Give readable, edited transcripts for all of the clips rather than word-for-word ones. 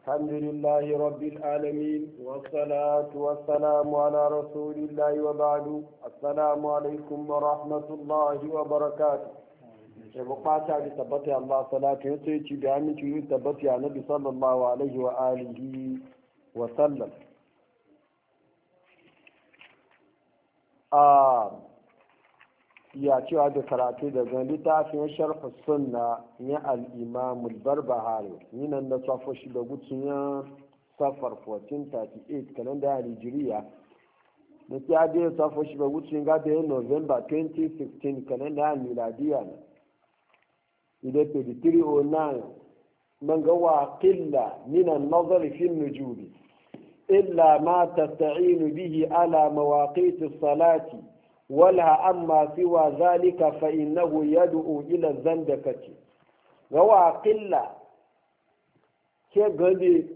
الحمد لله رب العالمين والصلاة والسلام على رسول الله وبعد السلام عليكم ورحمة الله وبركاته يبقى تعالى تبطي الله صلاة يسيتي بعمل تبطي على النبي صلى الله عليه وآله وسلم ya cewa da karatu daga littafin sharh sunna ya al-imam al-barbahari yinan da safo shi da gutsunya safar 1438 kalenda ya Nigeria da ta da safo shi da gutsunya ga da November 2016 kalenda ya miladiya ne ida pe 309 man ga wa qilla min an-nazar fi an-nujum illa ma tasta'inu bihi ala mawaqit as-salati ولا أما سوى ذلك فإنه يدعو إلى الزندقة روى قلة كغدي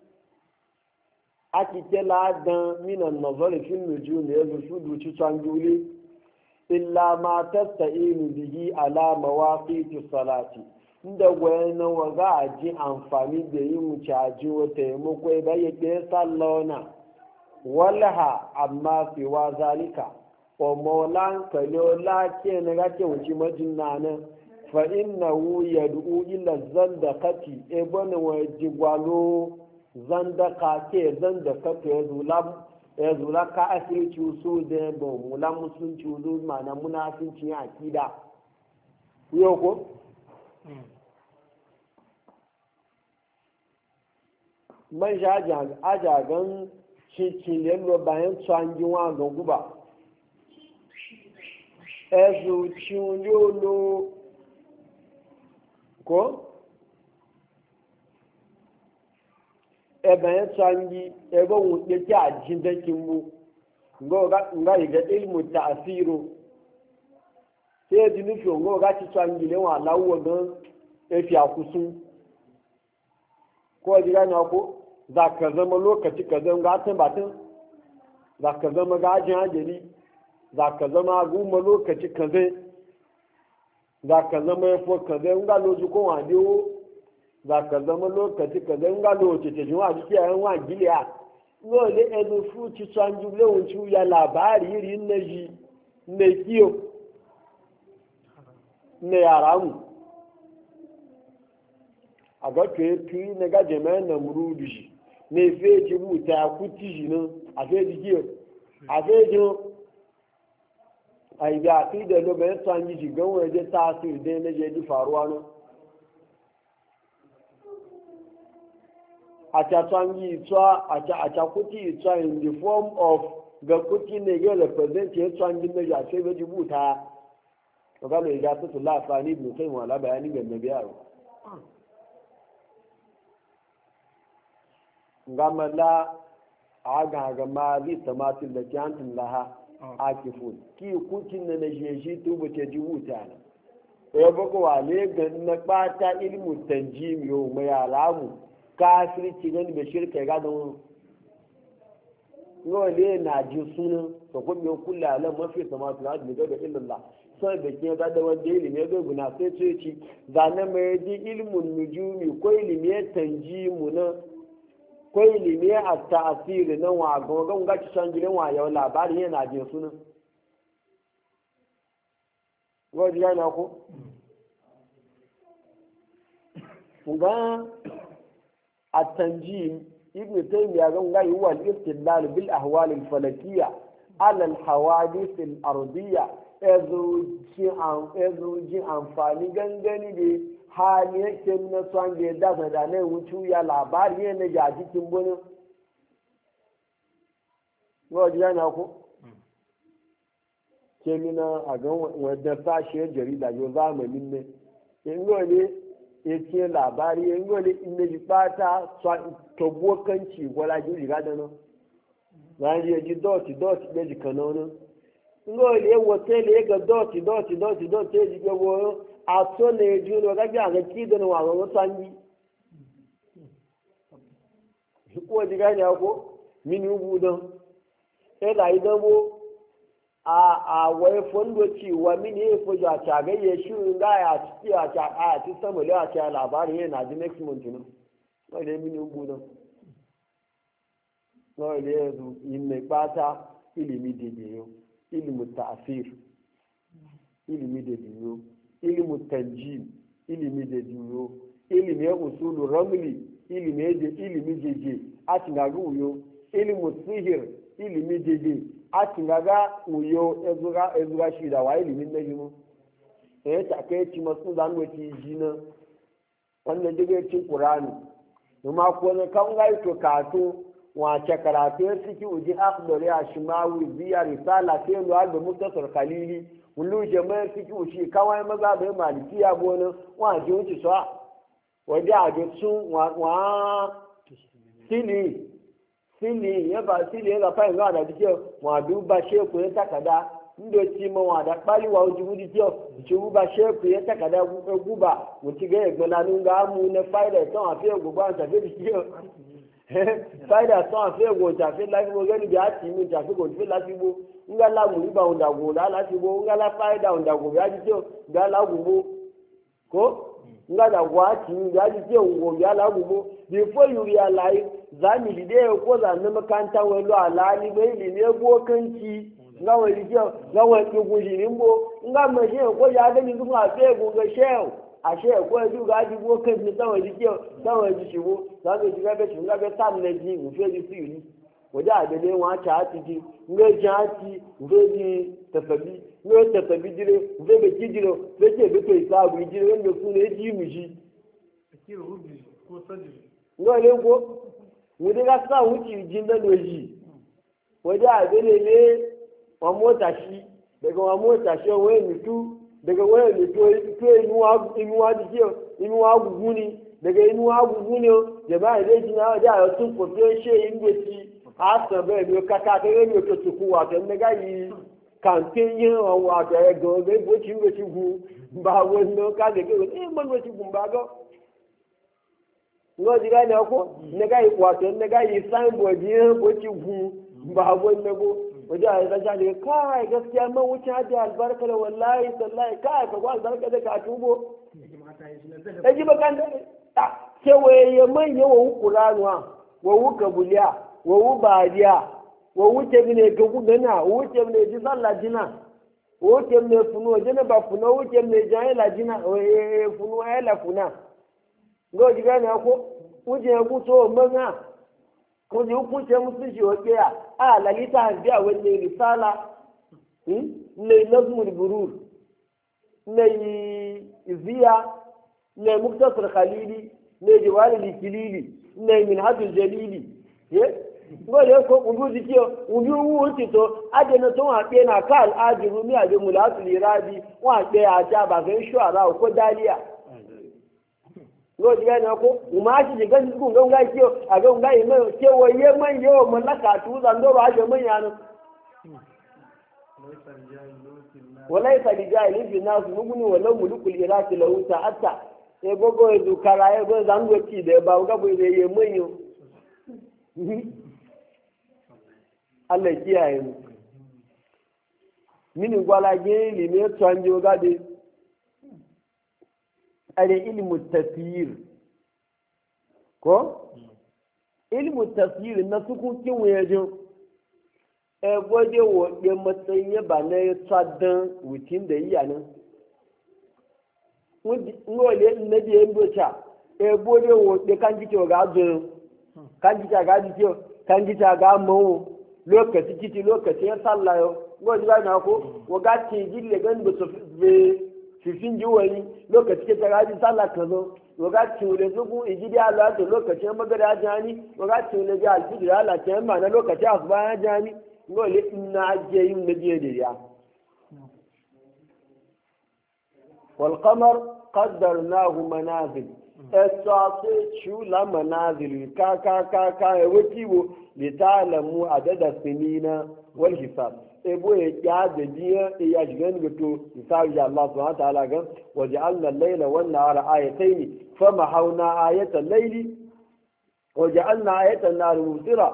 أكتلا من النظر في النجوم يزفد وتشانجولي إلا ما تستعين به على مواقيت الصلاة inda wani waga a ji amfani da yin caji wa taimako ya bayyana sallona walaha amma siwa zalika ومولان كلولا كين غاكي وشي مجنانا فإنه يدعو إلى الزندقة ابن وجوالو زندقة كي زندقة يزولا كأسي تشوسو ديبو مولا مسلم تشوسو مانا منافين تشي عكيدا يوكو من جاجان أجاغن شي للو باين تشانجوا غنغوبا ẹ̀sùn tí ó ní ó lò kó ẹ̀bẹ̀ yẹn tsangi ẹ̀bẹ̀ wọn pé kí àjíǹdẹ́kì mú nga ìgbẹ́ ilmu tààfíìrò tí ẹ̀ dínú fi òǹgọ́ ọ̀gá ti tsangi léwọn aláwọ̀ gan ẹ̀fì àkúsùn kó ọ̀dí ká ní ọkọ̀ zàkàzọ́mọ lókàtí kàzọ́ nga tẹ́mbàtẹ́ zàkàzọ́mọ gáàjìn àjẹ́lì za ka zama goma lokaci kaze za ka zama ya fi kaze in ga loji ko wa biyu za ka zama lokaci kaze in ga loji ta jiwa jiki a yan wa giliya lole ezu fuci canji lewunci ya labari iri na ji na kiyo na yara mu a ga tuyi na ga jami'an na murudu shi na fe ji buta ya kuti shi nan a fe ji kiyo a fe ji a yi da fi da lobe ya tsangi shigan waje tasiri dai na je faruwa nan a ta tsangi ituwa a ta kuti ituwa in the form of ga kuti ne ga represent ya tsangi na ya sai bai buta to ga mai ga su lafani ibn kai wala bayani ga nabi yaro ngamala aga ga ma zai tamatin da kyantin laha akifun ki kucin na jeji tubu te ji wuta na ya bako wale ga na bata ilmu tanjim yo mai alamu kafirci gani be shirka ga don wale na ji sunan to ko me kullu alam mafi samatu la da illallah sai da ke ga da wanda ilimi ga guna sai ce ci zane mai ji ilmun nujumi ko ilimi tanjimu na ko ilimi a ta'asiri na wa gogon gaci can gidan wa yau labarin yana jin sunan wajen yana ko ga a tanjim ibn taymiya ga ngai huwa al-istidlal bil ahwal al-falakiyya ala al-hawadith al-ardiyya ezo ji amfani gangani da hali yake na son da ya dasa da nan wucu ya labari ne na jaji cikin gudun wajen yana ku ke mina a gan wadda sashiyar jarida yau zamanin ne in gole ya ce labari in gole in na ji fata tobokanci gwala ji riga da nan zan yi ji doti ɗaya ji kanonin in gole ya wata ya ga doti ya ji gabo a so ne ju no ga ga ki da wa ga sanyi ko diga ne ko min ubu don e da idan bo a wai fondo ci wa min e fo ja ta ga ye shi ga ya ci a ta a ci sama da ta labari yana ji next month no wale mini ubunan wale yanzu yin mai bata ilimi da biyu ilimin ta'asir ilimi da biyu ilimin tanjim ilimi da biyu ilimin usulu ramli ilimi jeje a tinaga uyo ilimin sihir ilimi jeje a tinaga uyo ezuga shi da wa ilimin na jimu ta kai ci masu zanwaci ji na wannan daga cin ƙurani kuma ko na kan gai to kato wace karatu ya suke uji akhdari a shimawi biya risala sai lu alba muktasar khalili mullu jama'a suke ushi kawai maza bai malikiya bonin wa ji wuce so waje a ga sun wa sili ya ba sili ya fa ga da dike wa duba sheku ya takada ndo ci ma wa da bali wa uji wudi tiyo ci uba sheku ya takada guba wuci ga egbona nunga mu na faida ton afi guba ta be tiyo faida ton afi go ta fi la go gani bi ati mi ta fi go fi la fi bo nga la mu riba unda go la fi bo nga la faida unda go ya tiyo ga la gubo ko nga da wa ti ya tiyo go ya la gubo before you realize zami lide ko za na makanta welo alali bai lile go kanki nga wani jiya nga wani guji nimbo nga maje ko ya gani kuma a fe gunga shehu a shehu ko ju ga ji go kan ni tawa ji jiya tawa ji shibo za ga ji ga be shi nga be sam ne ji mu fe ji siri waja da ne wa ta ati ji nga jati ve ji tafabi nga tafabi dire ve be ji dire ve je be to isabu dire nga su ne ji mu ji kiro rubi ko sadi nga le ko mu de ga sa wuci jin da loji waja da ne wa mota shi daga wa mota shi waye mutu daga waye mutu to inuwa jikiyo inuwa guguni daga inuwa guguni jama'a dai jina da ya tun ko to she ingoci a sabe ne kaka ta ne to tuku wa ta ne ga yi campaign yin wa ta go be bo ci ngoci gu ba wonno ka de ko man ngoci gu ba go ngo diga ne ko ne ga yi wa ta ne ga yi signboard yin bo ci gu ba wonno go wajen a yanzu ne kai gaskiya man wuce hajji albarka da wallahi sallahi kai ka kwa albarka da ka tubo ta ji bakan da kewaye ya manya wa wuku ranuwa wa wuka buliya wa wu bariya wa wuce ne ga gudana wa wuce ne ji sallah jina wa wuce ne funu jina ba funu wuce ne jahila jina funu ayala funa ga ji gane ko wuce ya kuso manga ko ji hukunce musulunci wa tsaya a lalita biya wani risala ne nazmul burur ne iziya ne muktasar khalili ne jawari likilili ne minhajul jalili ngole ko undu dikiyo undu wuti to aje na ton haɗe na kal ajiru mi aje mulatul iradi wa ɗaya a ja ba ga shuara ko daliya lọ́dí ẹni ọkọ́ ìmọ̀ àṣìṣe gẹ́gẹ́ bí gbogbo ńgá ìṣe àgbẹ̀ ńgá ìmọ̀ ṣé wọ iye mọ̀ iye ọmọ lákàtú lọ́dọ̀ àjọ mọ̀ ìyanu. wọ́n láì sàlìjà ìlú ìfì náà sùn múgbìn wọ́n lọ́ mùlùkù lè láti lọ́wọ́ ta àtà ẹ gbogbo èdè kara ẹ gbọ́dọ̀ zango tì dẹ̀ bá wọn kábọ̀ ìrẹ̀ iye mọ̀ ìyàn. alẹ́ kí àyè mu mí ni gbọ́lájẹ́ ìlú mi tó àǹjẹ́ ọ̀gádé. are ilmu tafsir ko ilmu tafsir na sukun kin wayejin e gode wo de matsayin ba na tsadan wutin da yi anan ngole na je mbocha e gode wo de kanji to ga zo kanji ta ga ji kanji ta ga mu lokaci kiti lokaci ya sallayo ngole ga na ko wo ga ti gille gan do so fifin jiwari lokaci ke tagaji sallah ka zo lokaci wule zugu ijidi ala da lokacin magana jani lokaci wule ga alfijir ala ta yamma na lokaci asuba ya jani ngole inna ajiye yin na jiya da ya wal qamar qaddarnahu manazil esase chula manazil ka e watibo li ta'lamu adada sinina wal hisab ebo ya da biya ya shigan gato misali Allah subhanahu wa ta'ala gan waja'alna al-layla wan nahara ayatayn famahawna ayata al-layli waja'alna ayata an-nahari mubsira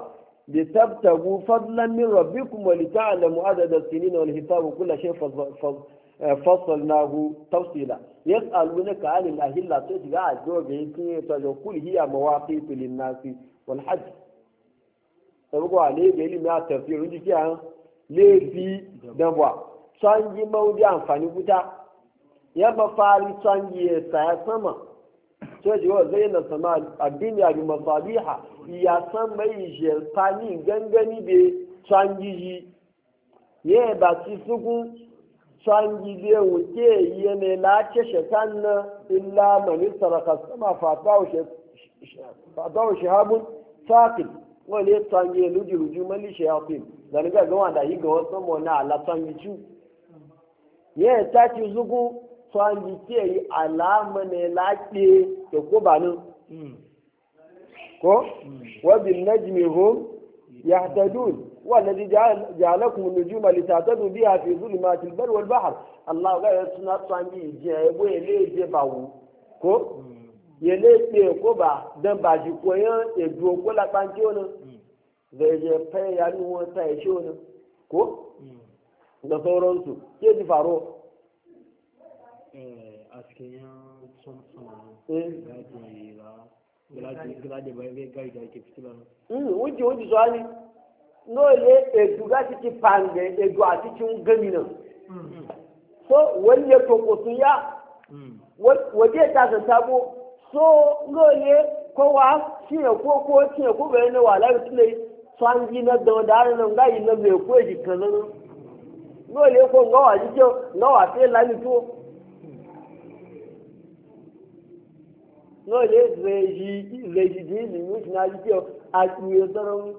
litabtagu fadlan min rabbikum wa lita'lamu adada as-sinina wal hisaba kull shay fassalnahu tafsila yas'alunaka 'anil ahilla sai ga ajo ga yin ta jo kul hiya mawaqitu lin-nasi wal hajj sabuwa ne ga ilimi a tafsirun jiki an lefi dabwa sanji maudi amfani wuta ya mafari sanji ya saya sama sai ji wa zai na sama addini bi masabiha ya san mai jelfani gangani da sanji ji ye ba ci sugu sanji be wuce ye ne la ce shaitan na illa man saraka sama fatahu shahabun saqil wale sanji luju mali shayatin dan ga wanda yi ga wasu mo na ala sanji ci ye ta ci sugu sanji ke yi alama ne laƙe da kubanin ko wabin najmi hum yahtadun wallazi ja'alakum nujuma litatadu biha fi zulumati al-barri wal bahr Allah ga ya suna sanji je bo ele je bawo ko yele pe ko ba dan ba ji ko yan edu ko la panti ono zai je fe ya ni won ta shi ono ko da sauransu ke ji faro askin son gadi bai gai da ke fitilan wuce so ani no le edu ga ti pange edu ati ti un gami nan so wani to ko sun ya waje ta san sabo so no le ko wa shi ko bai ne wala tule sanji na da nan ga yin na bai ko ji kanan no le ko ngawa ji jo ngawa te la ni to no le reji di ni mu na ji jo a tuye saron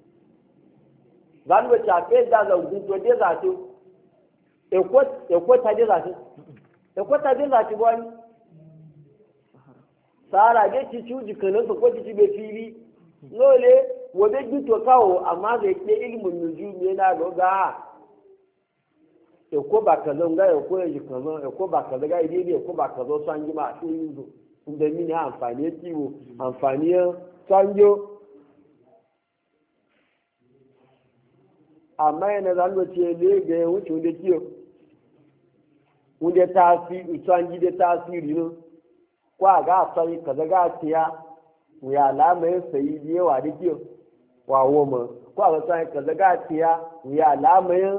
zan ba ta fe da gun to de za to e ko ta de za to wani sara de ci cuji kanan ko ci be fili no le wo be ji to kawo amma zai ke ilimin nujumi na ga ko ba ka zo ga ko yi kazo ko ba ka ga idai ko ba ka zo san jima a cikin yuzo inda mini amfani kiwo amfani sanjo amma yana zan ce le ga wuce wanda kiyo wanda tasiri sanji da tasiri ne kwa ga sai kaza ga tiya ya lamai sai da yawa da kiyo wa woma kwa ga sai kaza ga tiya ya lamai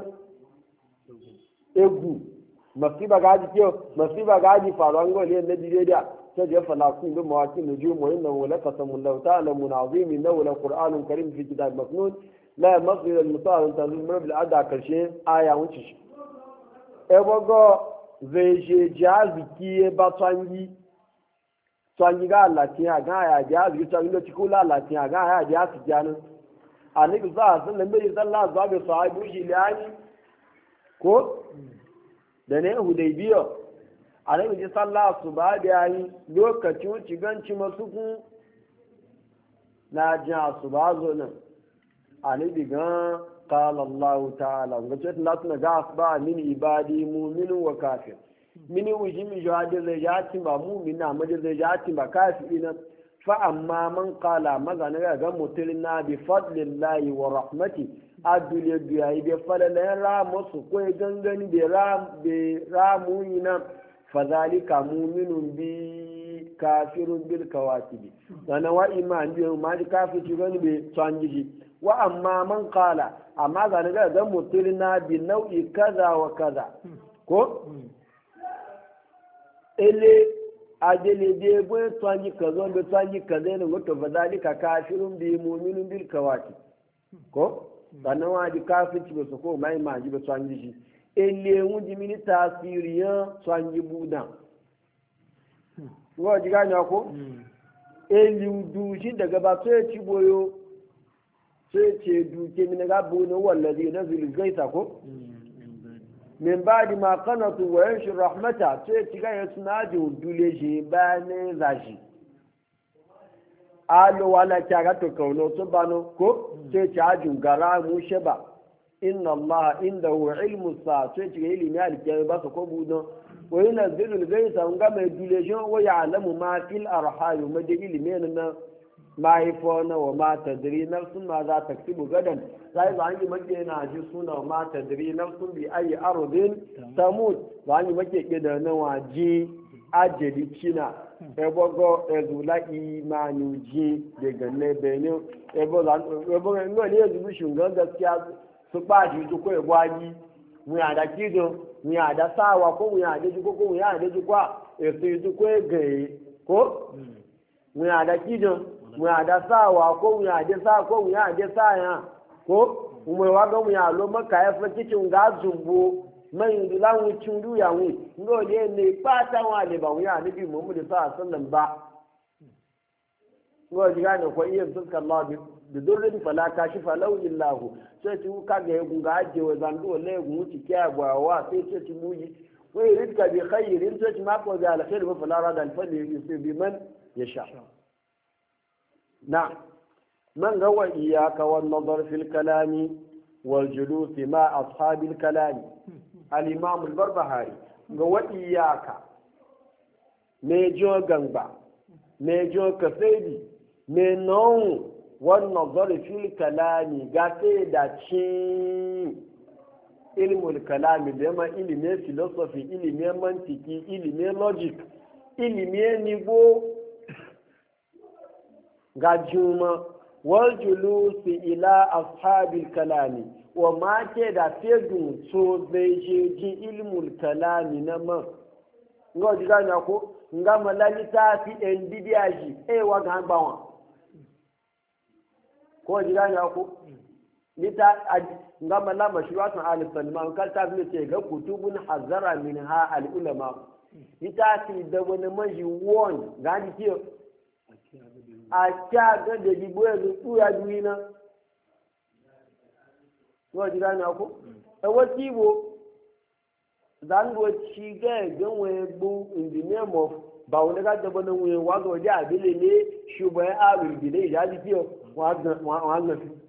egu masiba gaji faruwan gole na Nigeria ta je falakun bin mawakin nujum wa inna wala qasamul law ta'lamun azim innahu la qur'anun karim fi kitab maknun la yamsil al mutar tanzil min bil ada karshe aya wuce shi e bogo veje jazi kiye batwangi twangi ga latin ga ya jazi twangi lo tikula latin ga ya jazi janu annabi sallallahu alaihi wasallam bai sahabu shi lani ko da ne hudaybiya annabi ji sallah su ba da yayi lokacin ciganci masu kun na ji su ba zo nan annabi ga qala Allah ta'ala ga ce Allah tuna ga asba min ibadi mu'minun wa kafir mini wujimi jawadi zai jati ba mu'min na maje zai jati ba kafirina fa amma man qala magana ga mutilna bi fadlillahi wa rahmati adule biyayi be falalen ramu su ko gangani be ramu yina fadhalika mu'minun bi kafirun bil kawatibi sana wa iman bi ma di kafiri gani be tsanjiji wa amma man qala amma ga mutilna bi nau'i kaza wa kaza ko ele adele de bo tsanji kazo be tsanji kaza ne wato fadhalika kafirun bi mu'minun bil kawatibi ko sannan wa di kafirci ba su ko mai maji ba tsanji shi ele wun di mini tasiriyan tsanji budan wa ji gani ko ele du shi daga ba sai ci boyo sai ce duke mini ga bu ne wallazi nazil gaita ko min ba'di ma qanatu wa yanshur rahmata sai ci ga yasna ji dule shi ba ne zashi alo wala kyaga to kauno to bano ko sai ci ajin gara mu sheba inna allaha indahu ilmu sa sai ci ilimi alkiyama ba su ko budon wa yunzilu al-ghaytha ga mai dilation wa ya'lamu ma fil arham ma da ilimi na mahaifo na wa ma tadri nafsun ma za ta ksibu gadan sai ba an yi make na ji suna wa ma tadri nafsun bi ayi ardin tamut ba an yi make ke da na waji ajeli kina ebogo ezula imanu ji daga ne benin ebo ngo ne yanzu shungan gaskiya su ba shi su ko egwaji mu ya da kido mu ya da sawa ko mu ya da ji ko mu ya da ji kwa esu su ko gaye ko mu ya da kido mu ya da sawa ko mu ya da sa ko mu ya da sa ya ko mu wa ga mu ya lo maka ya fa kicin ga zumbo man yi lawun cundu ya wu ngo ne ne pata wa le ba wuya nabi muhammad sallallahu alaihi wasallam ba ngo diga ne ko iya zulka allah bi durrin fala kashifa law illahu sai ti ka ga gun ga aje wa zando le gun ti kya ba wa sai ce ti muji wai ridka bi khairin sai ti ma ko ga alkhair ba fala rada alfali yusi bi man yasha na man ga wa iyyaka wan nadar fil kalami wal julus ma ashabil kalami al-imam al-barbahari ga wadiyaka me jo gangba me jo kafedi me non wannan zarfil kalami ga sai da cin ilmul kalami da ma ilimin philosophy ilimin mantiki ilimin logic ilimin nigo ga juma wal julusi ila ashabil kalami wa ma ke da fedun so zai je ji ilmul kalami na man nga ji ganya ko nga malalita fi en bidiyaji wa ga gbawa ko ji ganya ko lita nga mala mashruatun al salman kal ta fi ce ga kutubun hazara minha al ulama lita fi da wani maji won ga ji ke a ta ga da jibo ya duina wọ́n ti dáná kó ẹwọ́ tí wo zango ci ga ganwe gbu in the name of ba wani ka dabo na wuyen wazo waje abile ne shubayen alu gide ya ji kiyo wa fi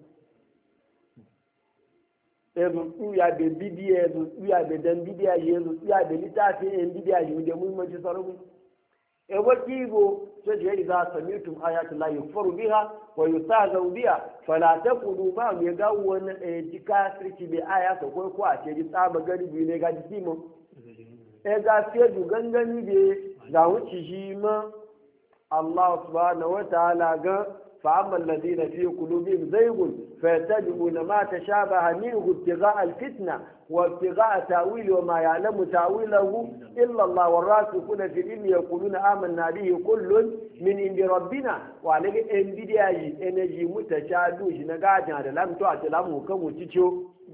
ezu uya be bidiya ezu uya be dan bidiya yezu uya be litafi en bidiya yi da muhimmanci sarari ẹwọ́ tí wo sai idza sami'tum ayati la yukfaru biha wa yustahzau biha fala taqulu ma ya ga wani jika sirki bi aya ko ko a ce ji tsaba gari bi ne ga jiki mu ga sai du gangani be ga wuci shi ma Allah subhanahu wa ta'ala ga fa amma alladhina fi qulubihim zaygun fayattabi'una ma tashabaha minhu ibtigha'a al-fitna وابتغاء تأويله وما يعلم تأويله إلا الله والراسخون في العلم يقولون آمنا به كل من عند ربنا وعليك إن بداية إنجي متشابه نقاعد لم تعتلم كم تشو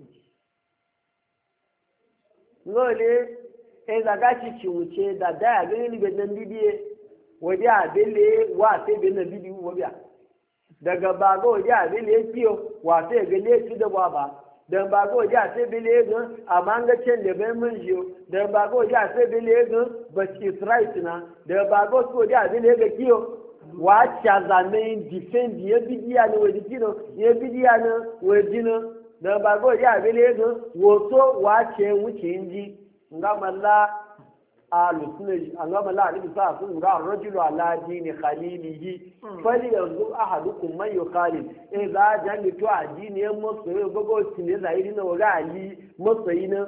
ngole eza gachi chiuche da da gani be nan bidiye waje abele wa sai be nan bidiyo wabiya daga bago waje abele kiyo wa sai ga le ci da baba dan ba ko ja sai bile gan amma ga cin da bai mun jiyo dan ba ko ja sai bile gan but it's right na dan ba ko ja bile ga kiyo wa cha zame defend ye bidiya ne wadi kino ye bidiya ne wadi no dan ba ko ja bile gan wo so wa ce wuce inji ngamalla alusunai ngamalla ali sa sun ga rajulu ala dini khalilihi fali yanzu ahadukum man yukhalil idza jami to adini yan masoyi gogo tine zairi na waga ali masoyi na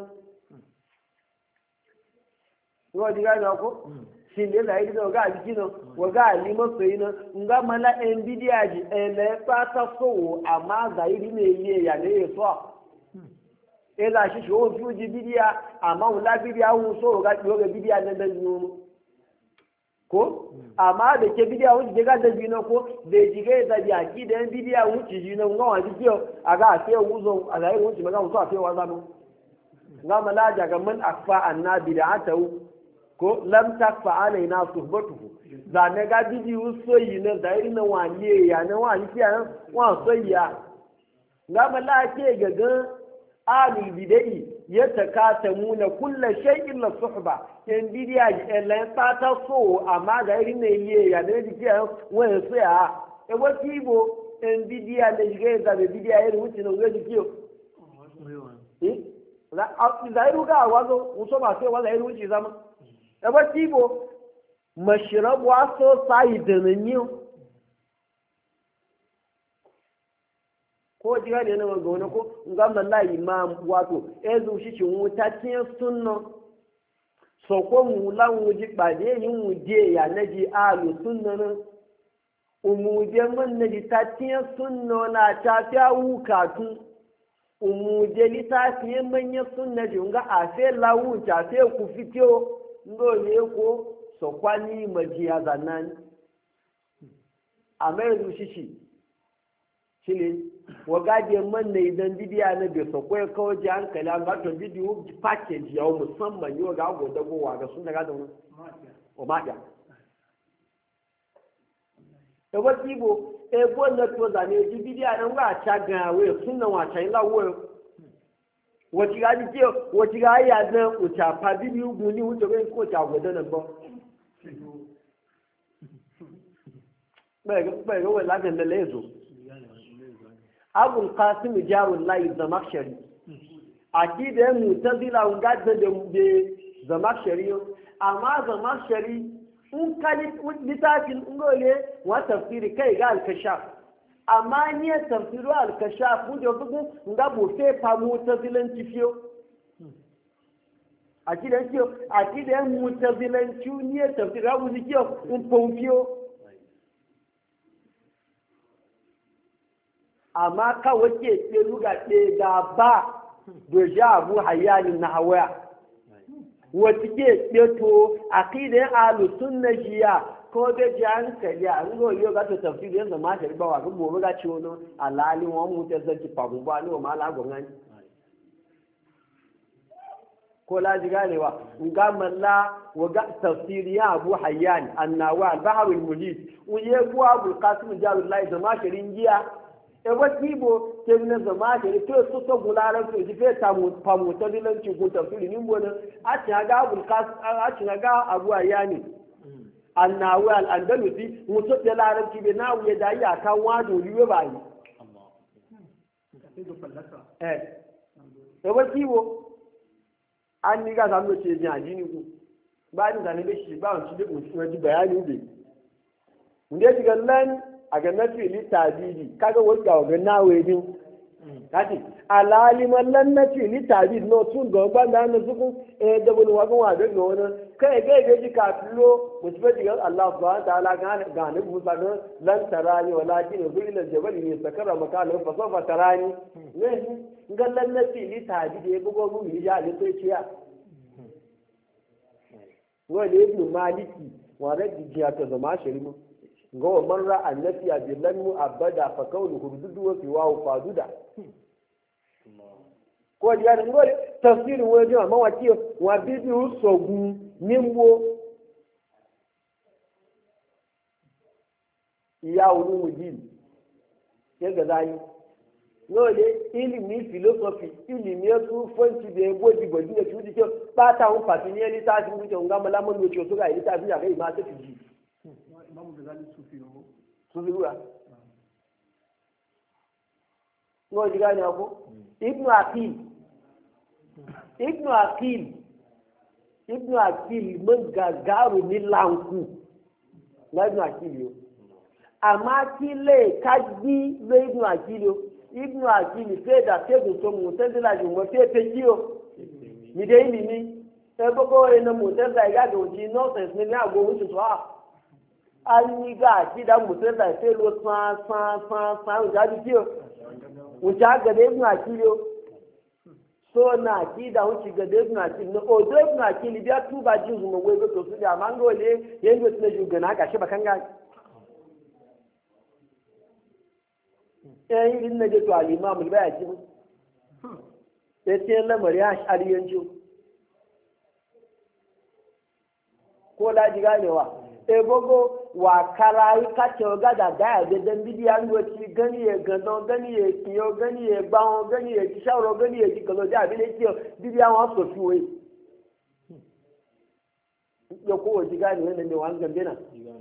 ko diga na ko tine zairi na waga ali kino waga ali masoyi na ngamalla nvidia ji ele pata so amma zairi ne ye ya ne so ila shi shi fi ji bidiya amma wula bidiya hun so ga bidiya nan dan nuno ko amma da ke bidiya hun ga da jino ko da jige da yaki da bidiya hun ci jino ga wa jiyo aga sai wuzo a zai hun ci maga so a sai wa zanu ga malaja ga man akfa annabi da atau ko lam takfa alaina suhbatuhu za ne ga bidiyu so yi na zairi na wani ya na wani kiyan wa so ya ga malaje ga alul bidai ya takatamuna kullu shay'in la suhba in bidiya elen fata so amma da irin ne ye ya da dike wani so ya e wati bo in bidiya da jige da bidiya irin wuce no ga dike da iru ga wazo uso ba sai wala irin wuce zama e wati bo mashrabu aso sai da nanyo ko jiga ne na ga wani ko nga malla imam wato ezu shi cin wuta tin sunna so ko mu la mu ji pade yin mu je ya naji alu sunna na umuje man naji ta tin sunna na ta ta wukatu umuje li ta tin manya sunna ji nga afe lawu ta fe ku fitio ndo ne ko so kwani majiya zanani amezu shi shine wagaje man ne idan bidiya na bai sakwai kawai ji hankali an gato bidiyo package yau musamman yau ga agwada gowa ga sun daga da wani omadiya da wasu ibo ebo na to zane ji bidiya nan ga ta gawe sunan wata yin lawo wati ga ji wati ga ya na uta pa bidiyo guni wuce ga ko ta gwada nan ba bai ga wala ga lezo abul qasim jarul layi zamakshari akida mutazila ungadda da zamakshari amma zamakshari un kali litafin ngole wa tafsiri kai ga al-kashaf amma ni tafsiru al-kashaf mu da bugu ngabo fe fa mutazilan tifiyo akida mutazilan ni tafsiru abu dikiyo un pompiyo amma kawai ke ce ruga ɗe da ba da ja abu hayani na hawaya wata ke ce to a kai da alu sunna jiya ko da ji hankali a ngo yau ga to tafsiri yanzu ma ta riba wa ga gobe ga ci wani alali wa mu ta zanci fagu ba ni wa mala gwamnati ko la ji ganewa nga malla wa ga tafsiri ya abu hayani annawa al-bahr al-muhit uye bu abu qasim jarullahi da ma shirin jiya ewa kibo ke na zama da to so to gularan to ji fe ta mu famu ta dilanci ko tafsiri nin bona a ci ga abul qas a ci ga abu ayani annawi al andalusi mu to da larabci be na wuya da ya kan wado liwe ba yi ewa kibo an ni ga zamu ce ji ajini ku ba ni da ne be shi ba on ci da mu ji bayani be mun dai diga lan a ga nafi litabidi kaga wanda ga nawe din kaji alaliman lan nafi litabid no tun ga banda na zuku da bulu wa ga no na kai ga ji ka tulo musbati ga Allah subhanahu wa ta'ala ga ne musa no lan tarani walakin bil jabal yasakara makana fa sawfa tarani ne ga lan nafi litabid ya bugo mu ya ne sai ciya wani ibn maliki wa raddi jiya ta zama shirimu ga man ra'a nafiya bilan mu abada fa kaunu hurdudu wa fi wa faduda ko ya ngo tafsir wo jo ma wa ti wa bibi usogun nimbo ya ulu mujin ke ga dai lole ilimi philosophy ilimi su fanci da ego jigo jigo tudi ke pata un patini ni ta ti mu jo ngama la mo lo ti o so ga ni ta fi ya ga ma ta fi Imam Ghazali sufi ruwa ko ji gane ko ibnu aqil mun gagaru ni lanku na ibnu aqil yo amma kile kaji le ibnu aqil fe da fe do so mu tende la ju mo fe pe ji o mi de ni e boko e na mo tende ga do ji no sense ni ago wu so an yi ga shi da mutum da sai lo san jaji kiyo wuce ga da ibn akiliyo so na ki da wuce ga da ibn akili no o da ibn akili biya tuba ji zuma wai ga to su da mango le yanzu tuna juga na ga shi bakan ga eh irin na je to al-imam al-bayati sai lamari ya shariyanci ko laji ganewa ebogo wa karayi kace ga da da dan bidiyan wati gani ya gano gani ya kiyo gani ya bawo gani ya kisharo gani ya kilo da bi ne kiyo bidiyan wa so fiwe yo ko ji gani ne ne wan gambe na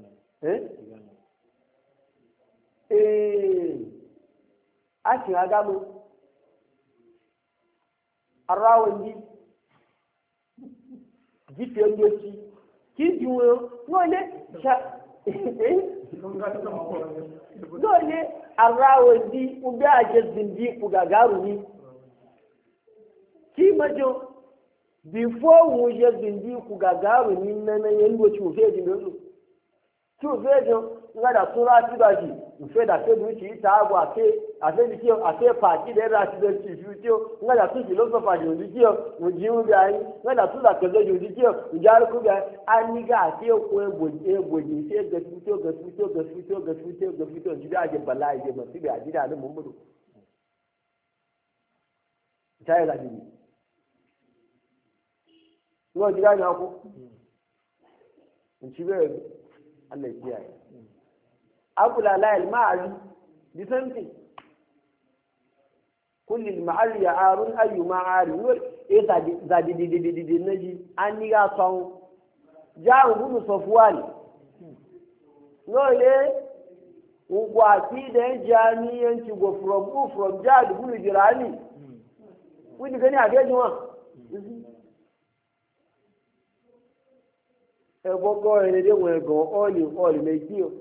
a ci ga mu arawandi jife ngoci kijuwo ngole cha ngole arrawandi ubi ake zindiku gagarumi ki majo before wuje zindiku gagarumi na yendo ci ufe jin dozo ci ufe jo ngada sura ti baji ufe da fe duci ta agwa ase di kiyo ase pati da ra ti do ci fiyo ngada su philosopher jo di kiyo uji u bai ngada su da kezo jo di kiyo ujar ku ga aniga ase ko eboji se ga fito ji da je bala'i je masu bi ajira da mummudu sai la di no jira na ku in ci be Allah ya kiyaye abula la al-ma'ari bi santi kulli al-ma'ari ya arun ayu ma'ari wal e zadi naji an ni ga son ja'u bunu safwan no le ugwati da jami'an ci go from ja'u bunu jirani wani gani a gajin wa gbogbo ẹni dé wọn gan ọ́ọ̀lì méjì o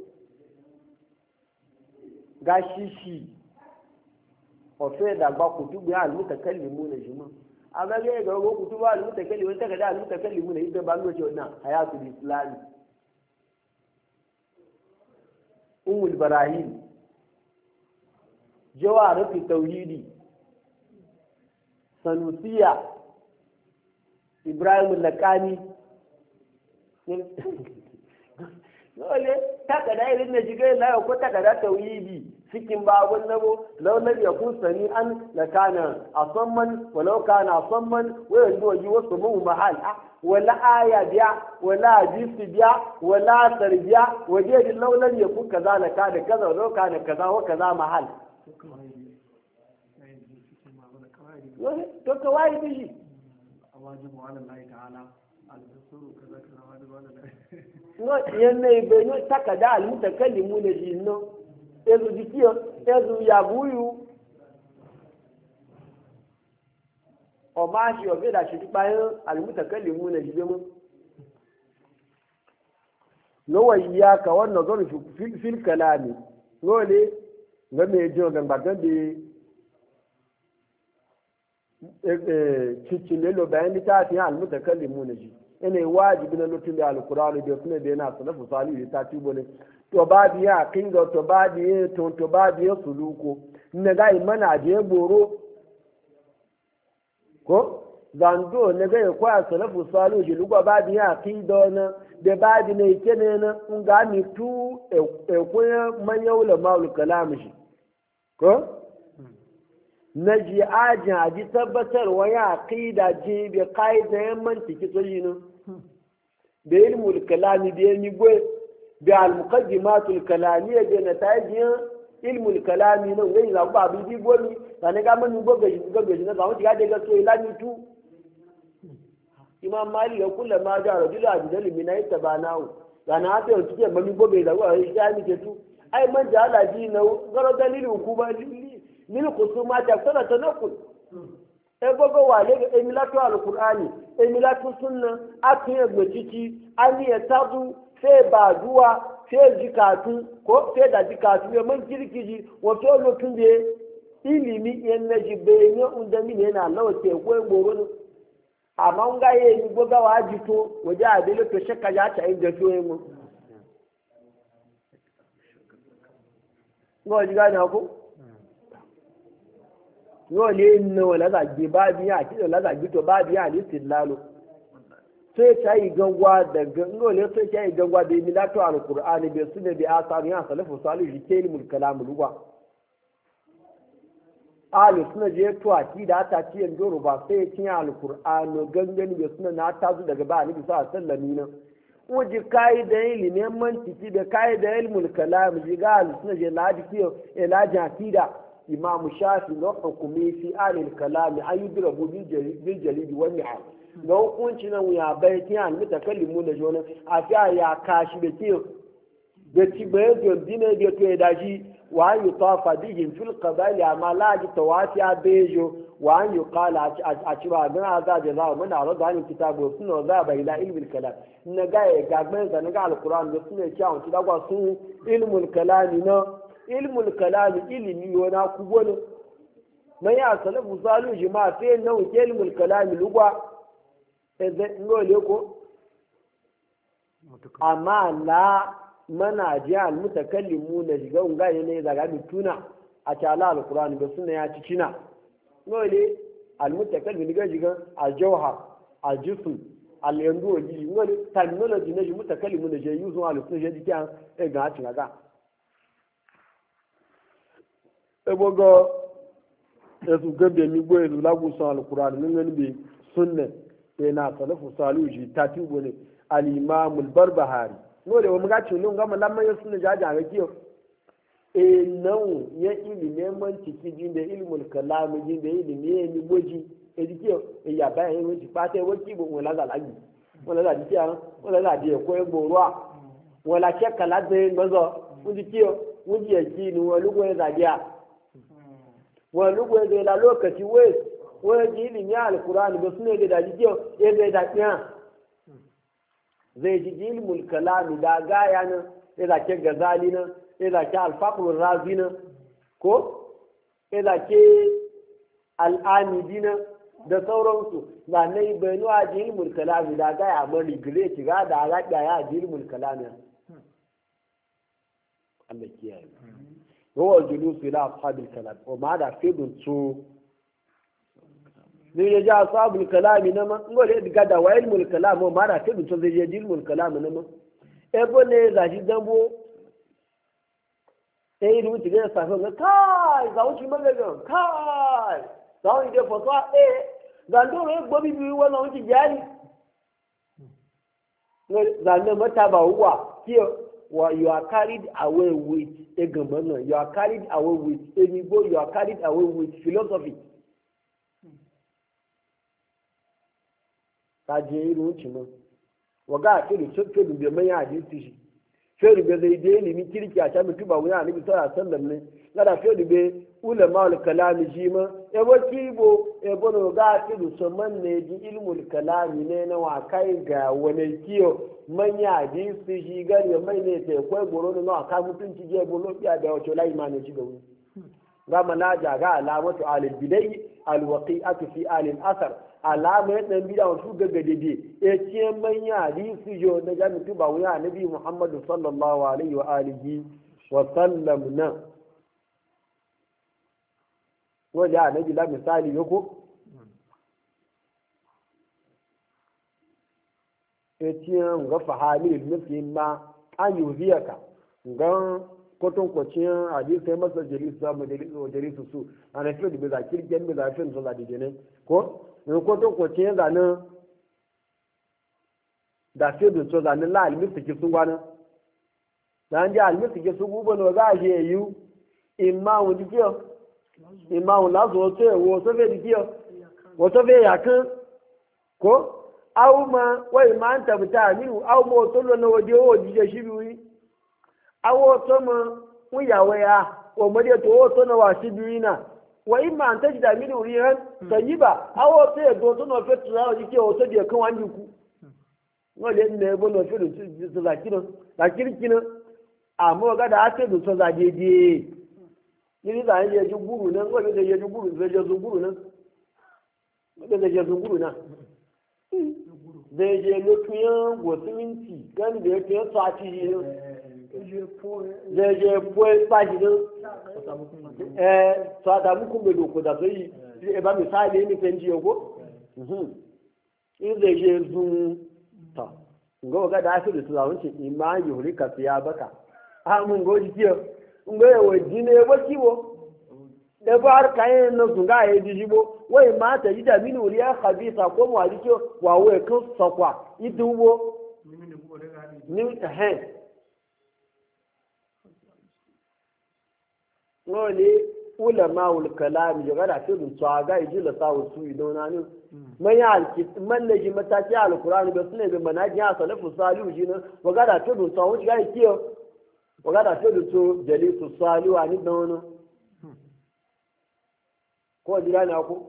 gáṣíṣì ọ̀fẹ́ ìdàgbà kùtùgbé àlùmùtẹ̀kẹ́lì mú lè jùmọ́ abẹ́lẹ́ ìgbà owó kùtùgbé àlùmùtẹ̀kẹ́lì wọn tẹ̀kẹ́dẹ́ àlùmùtẹ̀kẹ́lì mú lè yí bẹ́ẹ̀ bá lóṣù ọ̀nà àyàtò ìsìláàmù umul barahim jawhar fi tauhidi sanusiya ibrahim lakani dole takada irin na jigai la ko takada tauhidi cikin babun nabo law lam yakun sani an lakana asamman walau kana asamman wa yanzu waji wasu mu mahal wala aya biya wala hadisi biya wala tarbiya waje din law lam yakun kaza lakana kaza walau kana kaza wa kaza mahal to kawai dishi wajibu ala Allah ta'ala al-rasulu kaza kaza wajibu ala no yenne be no takada al-mutakallimu ne jinno ezu dikiyo ezu yabuyu o ma shi o beda shi bayan al-mutakallimu ne jibe no wayya ka wannan zo fil kalami no le ga me jo ga bagan de cikin lelo bayan littafin al-mutakallimu ne ji ina wajibi na lutun da al-qur'ani da kuma da yana salafu salihu ta tubo ne to ba biya kinga to ba biya to ba biya suluko ne ga imana je boro ko zando ne ga kwa salafu salihu ji lugwa ba biya kinga na da ba bi ne kene na nga mi tu ko manyaula maul kalam shi ko na ji ajin a ji tabbatarwa ya aqida ji bi qaida yan mantiki tsayinu da ilmul kalami da yani gwe da al muqaddimatul kalamiyya da nataijin ilmul kalami nan gai za ba bi gomi sane ga mun goga na za mu ga daga so ilami tu imam mali ya kula ma da rajulu ajdalu min aytabanahu kana ta yau kike mami goga da wa ya mi ke tu ai man jala ji na garo dalili hukuma min kusuma ta sana tanakul e gogo wale ga emilatu alqur'ani emilatu sunna akiye gbechichi ani etadu fe baduwa fe jikatu ko fe da jikatu be man kirkiji wato lotun be ilimi yanna jibe ne undami ne na lawa ke ko ngoro amma nga ye ni goga wajito waje adele to shakka ya ta inda to yemo ngo jiga na ko yóò lé nà wọn lásàgbé bá bí yàn àti lásàgbé tó bá bí yàn ní ìsìlálò tó ṣe ìgangwa daga yóò lé tó ṣe ìgangwa da imi látọ alukur'ani bai su ne da asaru yan salafu salu shi ke ilmul kalamu ruwa alu suna je to a ti da ta ci yanzu ruba sai ya cinye alukur'ani gangan bai suna na ta zu daga ba ni bisa sallami nan uji kai da ilimin mantiki da kai da ilmul kalamu ji ga alu suna je laji kiyo elajin akida imam shafi na hukumi fi alil kalami an yi birabu bil jalidi wani a ga hukunci nan ya bai tiya an mita kallimu da jona a fi ya kashi da ke da ci bai zondi ne da to da shi wa an yi tafa digin fil qadali amma la ji tawafi a bejo wa an yi qala a ci ba dan za da za mu na rada ni kitabu sunna za bai la ilmul kalam na ga ya ga ban da ga alquran da sunna ci an ci da sun ilmul kalami na ilmul kalam ilimi wana kubonu mai ya salafu salu jama'a sai nan ke ilmul kalam lugwa ngole ko amma la mana ji al mutakallimu na shiga unga ne daga bituna a tala alqur'ani da sunna ya ci cina ngole al mutakallimu ga shiga al jawhar al jism al yandu ji ngole terminology ne mutakallimu ne je yuzu al sunna je dikan e ga ci ga e bogo e su gabe mi boye lagu san alqur'ani ngani be sunna na salafu saluji tatibu ne al-imam al-barbahari nole wa muga cin lunga mallan mai sunna jaja ga kiyo nan ya ilimi man ciki jin da ilmul kalam jin da ilimi ni boji dikiyo ya ba yin wuci pate wuci bo wala ga lagi wala da dikiya wala da die ko e borwa wala cheka la de ngozo dikiyo wuji ya ki ni wala go da dia wala go da la lokaci wani ilimi alkurani ba su ne da daji kyau ya zai da ɗiya zai ji ilmul kalami da gaya nan ya zake gazali nan ya zake alfakurun razi nan ko ya zake al'amidi nan da sauransu na na yi bayanu a ji ilmul kalami da gaya a mari gire shiga da alaƙa ya ji ilmul kalami Allah kiyaye rawar julusu ila ashabil kalam wa ma da fedun su ne ya ja ashabul kalami na ma ngole diga da wa ilmul kalam ma da fedun su zai ji ilmul kalam na ma e bo ne za shi dambo sai ni mutu ga safa ga kai za wuci magaga kai za wani da fatwa zan do ne gobi bi wannan wuci jari ne zan ne mata ba uwa kiyo you are carried away with a government, you are carried away with a niveau, you are carried away with philosophy. Kaje irin ci mun. Waga ce da soke da mai hadisi shi. Sai da zai da ilimi kirki a shafi tuba wani annabi sallallahu alaihi wasallam ne. Kada sai da be ulama al kalam shi ma e bo kibo e bo no ga ce da soman ne ji ilmul kalami ne na wa kai ga wani kiyo manya hadisi shi gari mai ne sai kwai goro no aka mutunci je bo lobiya da wato lai ma ne ci gawo ga manaja ga alamatu al bidai al waqi'atu fi al asar alama dan bida wato gaggade e ce manya hadisi jo da ga mutu ba wuya annabi Muhammad sallallahu alaihi wa alihi wa sallam na wajen annabi la misali yako etiyan ga fahali nufi ma an yuziyaka ga kotun kwacin hadisi sai masa jalisu za mu jalisu su a na fiye da bai zakir gen bai zafi su zaɗi jini ko in kotun kwacin zanen da fiye da su zanen la almistiki sun gwanin da an ji almistiki sun gugu na za a je yi imma wani kiyo imma wani lasu wato yawo wato fiye da kiyo wato fiye yakin ko aw ma wai ma an tabta minu aw mo to lo no waje o jije shi biwi aw to ma wuya waya o mo de to o to no wa shi biwi na wa in ma an tajda minu rihan tayiba aw to e do to no fetu na o jike o to de kan wan ku no le ne bo no fetu to za kino la kirkino amo ga da ate do to za je ni da je ju guru na ko de je ju guru je ju guru na de je ju guru na zai je lokuyan gwasiminti gani da yake yin sati yi zai je poe baji din sata mukun bai doko da sai yi ba misali ne kan ji yago in zai je zun ta ga waga da ake da su zawon ce imani hurika fiya baka a mun goji kiyo in ga yawa jine ba kiwo da ba har kayan nan sun ga ya ji bo wai ma ta yi da mini wuriya khabisa ko mu wali ko wa wai kan sakwa idubo ni wani ulama ul kalam ya ga su dun tsaga yi la sawu su idona ne man ya alki man ne ji mataki alqur'ani ba sunne be manaji ya salafu salihu jina wa ga da su dun tsawu ga kiyo wa ga da su dun to jalisu salihu ani dono ko jira na ku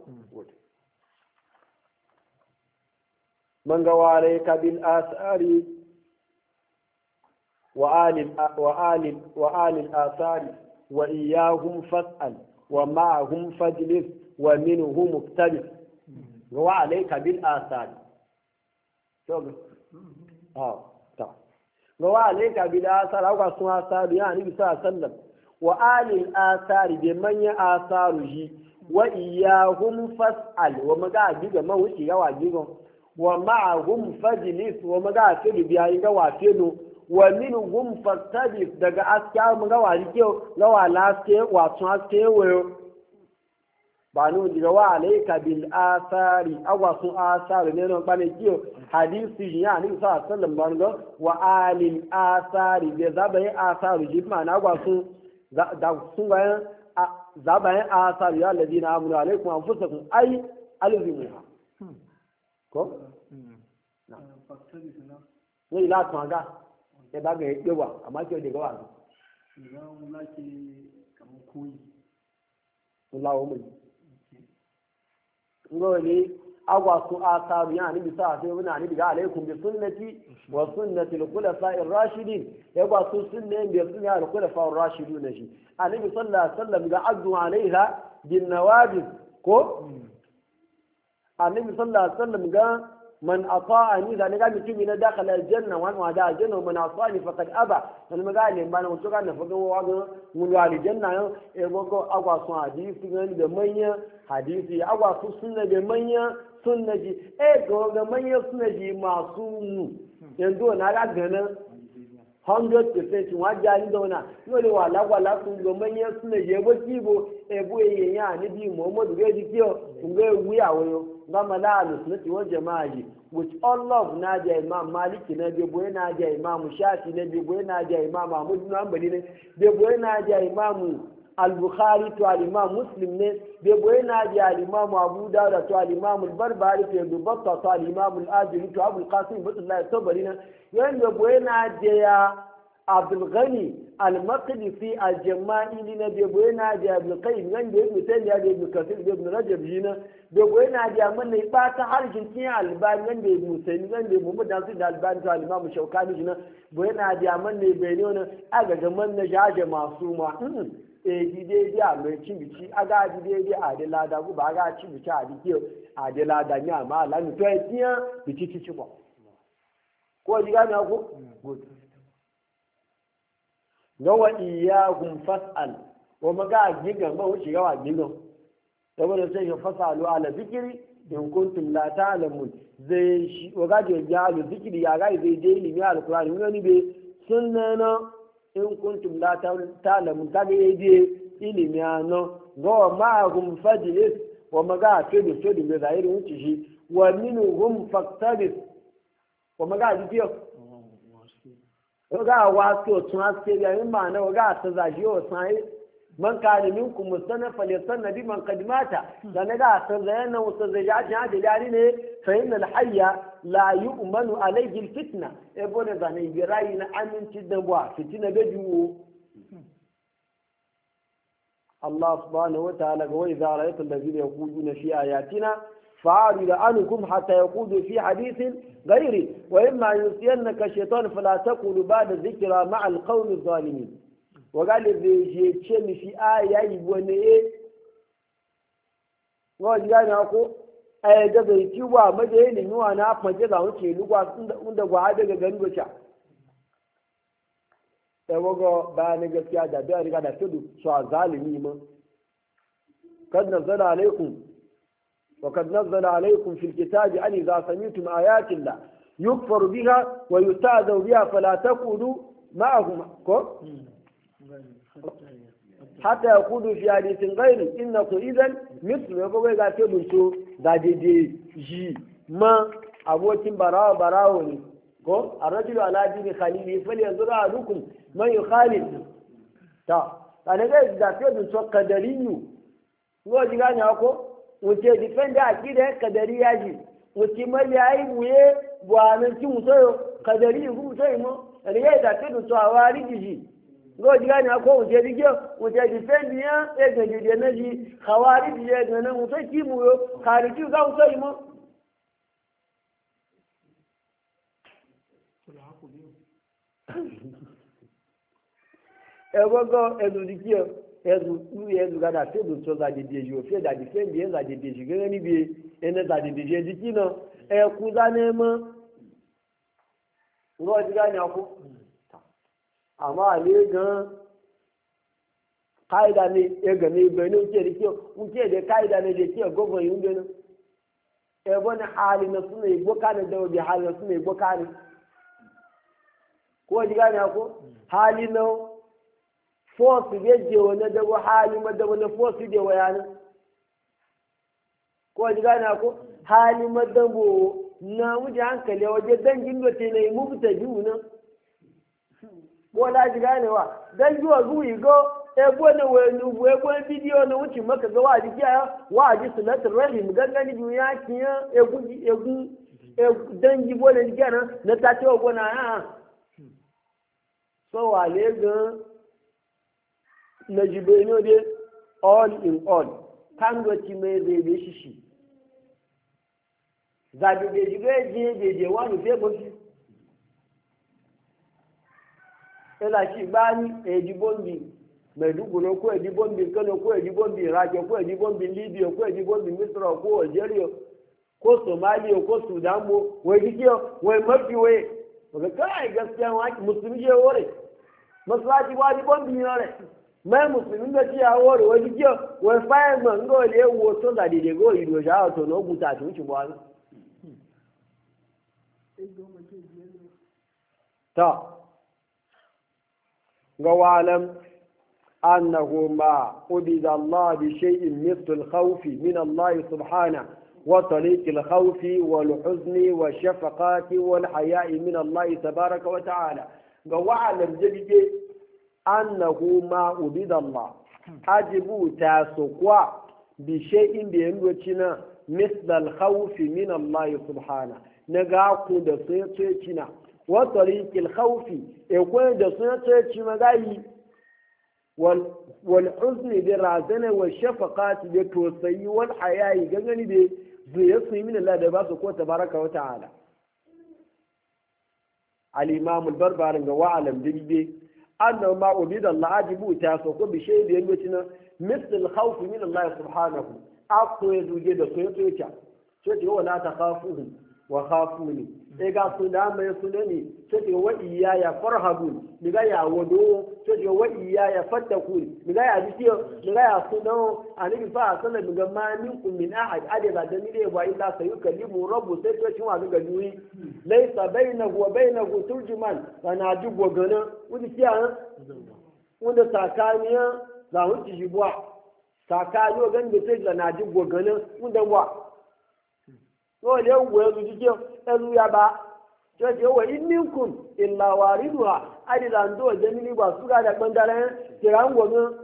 man ga wale kabil asari wa alil asari wa iyahum fas'al wa ma'ahum fajlis wa minhum muktabis wa alayka bil asar to ta wa alayka bil asar aka sun asar ya ni bisa sallam wa alil asar bi manya asaruhi wa iyahum fas'al wa maga diga mawuci yawa digo wa ma'ahum fajlis wa maga fi biya ga wa fedo wa minhum fastabis daga askiya mu ga wari ke ga wala ke wa tun aske wayo ba nu diga wa alayka bil asari agwa sun asari ne no bane kiyo hadisi ya ni sa sallam ban ga wa alil asari da zabai asari ji ma na agwa sun da sun ga zabai asari ya ladina amanu alaikum anfusakum ay alzimuha ko na ne ila tun ga sai ba ga yake wa amma ke daga wa idan laki kamar koyi Allah mu ngoli agwa su asaru ya ni bisa sai muna ni daga alaikum bi sunnati wa sunnati al-khulafa'i ar-rashidin ya ba su sunne bi sunna al-khulafa'i ar-rashidun shi annabi sallallahu alaihi wasallam ga addu alaiha bin nawajib ko annabi sallallahu alaihi wasallam ga من أطاعني ذا نقال متي من داخل الجنة وأنا ودا الجنة ومن أطاعني فقد أبى أنا ما قال لي ما أنا وتوقع نفقه وعده من والي الجنة يبغى أقوى حديث يعني بمية حديثي أقوى سنة بمية سنة جي قول بمية سنة جي معصوم يندو ناقا جنة 100% wajani dona yole wala sun go manya suna je bo tibo e bu e ya ni bi Muhammadu ge dikio nge wiya woyo ngama la alusunnati wal jamaa with all love na je Imam Maliki na je bo na je Imam Shafi na je bo na je Imam Ahmad bin Hanbali ne je bo na je Imam Al-Bukhari to al-Imam Muslim ne je bo na je al-Imam Abu Dawud to al-Imam Al-Barbahari to Ibn Battah to al-Imam Al-Ajli to Abu Al-Qasim bin Tabari ne yanda bo na je ya Abdul Ghani al-Maqdisi al-Jama'i ni na de boyena da Ibn Qayyim nan da Ibn Taymiyyah da Ibn Kathir da Ibn Rajab jina de boyena da man ne ba ta harjin kin Albani nan da Ibn Taymiyyah nan da Muhammad Nasir da Albani to al-Imam Shawkani jina boyena da man ne bai ne wannan aga ga man na jaje masuma dide dia mai cin bici aga dide a da lada ku ba ga cin bici a dike a da lada ni amma Allah ni to tiya bici ci ba ko diga na ku good gawa iyahum fas'al wa maga gigan ba wuce yawa gigan saboda sai ya fasalu ala zikiri in kuntum la ta'lamun zai shi waga je jalu zikiri ya ga zai je ilimi alqur'ani ngani be sunnana in kuntum la ta'lamun ka ga je ilimi ano gawa ma'ahum fajlis wa maga kedu be zahiri wuce shi wa minhum faqtabis wa maga jiyo ga wato tun haske ga yin ma'ana ga ta zaji wa sai man kana minkum mustanafa li sannabi man qadimata dan ga ta zayana wata zaji hada dali ne fa innal hayya la yu'manu alayhi al fitna e bone zane birai na aminci da ba fitina da juwo Allah subhanahu wa ta'ala ga wai za ra'aytu allazina yaquluna fi ayatina فعارض عنكم حتى يقودوا في حديث غيري وإما ينسينك الشيطان فلا تقول بعد الذكرى مع القوم الظالمين وقال يجيشن في آية يبوني وقال يعني أقول أي جزء يتوى مجيني نوانا أفمجزا ونشي لقوا عندما عادة غنوشا tawago bayanin gaskiya da bai riga da tudu su a zalimi ma kad nazala alaikum وقد نزل عليكم في الكتاب أن إذا سمعتم آيات الله يكفر بها ويستهزأ بها فلا تقولوا معهم حتى يقولوا في حديث غير إنكم إذا مثل يقول إذا تبنتوا دادي جي ما أبوكم براوني الرجل على دين خليله فلينظر أحدكم من يخالف أنا إذا تبنتوا قدريني وجي غاني أقول wuce difenda a kida kadari ya ji wuce mali ya yi buye buwanan ci musayo kadari yi musayo mo riga da ta dutu a wari jiji go ji gani ko wuce digiyo wuce difendi ya e ga jide na ji khawari jije ga nan wuce ki mu yo khariji ga musayo mo ebogo ezu dikio ezu gada fe du to za de dejo fe da di fe bi za de dejo gele ni bi ene za de dejo dikino ku za ne mo ngo diga ni ako amma le gan kaida ni ega ni be ni uche dikio uche de kaida ne de kio gogo yunde no ebon hali na suna igbo kane da obi hali na suna igbo kane ko diga ni ako hali na force je wani da hali ma da wani force je wayana ko diga ni ako hali ma da bo na wuce hankali waje dangin da ce ne mu fita juna ko la diga ni wa dan juwa zuwi go ebo na wenu ebo video na wuce maka ga waji kiya waji sunatul rahim gangani duniya kiya egu dangi bona diga na ta ce gona ya so wale ga na jibe no de all in all kan go ti me de be shishi za de jibe je wani fe bo shi ela shi bani ejibombi Maiduguri ko ejibombi Kano ko ejibombi Iraq ko ejibombi Libya ko ejibombi Misra ko Algeria ko Somalia ko Sudan mo wai dikiyo wai mafi wai ga kai gaskiya wani musulmi je wore masallaci wani bombi ne wore mai musulmi da ci a wore wai dikiyo wai fayin man go le wo to da de go ido ja to no buta tun ci bwa ta ga walam أنه ما عبد الله بشيء مثل الخوف من الله سبحانه وطريق الخوف والحزن والشفقات والحياء من الله تبارك وتعالى وعلم جديد أنه ما عبد الله أجب تاسقوا بشيء بينوتنا مثل الخوف من الله سبحانه نقاق دسيتنا وطريق الخوف يكون دسيتنا غاي والحزن بالرازنة والشفقات بالتوسعي والحياء جنني بيصي من الله دباسه قوة تبارك وتعالى الإمام البربري وعلم به أنه ما عبد الله عجبه تاسوق بشيء بينوتنا مثل الخوف من الله سبحانه أقوى وجد سيطيوتا سيطي هو لا تخافوهم وخافوني إذا صدام يصدني سيطي وإيايا فرهبون لغاية ودو سيطي وإيايا فتكون لغاية جسيو لغاية صدام أنه فاها صلى ما منكم من أحد أجل دميره وإلا سيكلمه رب سيطي شوى بقدوه ليس بينه وبينه ترجمان فنعجب وقنا ودي سيها ودي ساكانيا لا هنتي جبوا ساكانيا وقنا بسيطي لنعجب وقنا ودي wọ́n lè wọ ẹrù jíjẹ́ ẹrù yaba jọ́jẹ́ wọ inúkùn ìlàwà rínú à àdìlàndó ọ̀jẹ́ nínú ìgbà súgà dàgbọ́ndàrẹ́ tìrà ń wọ̀ mọ́.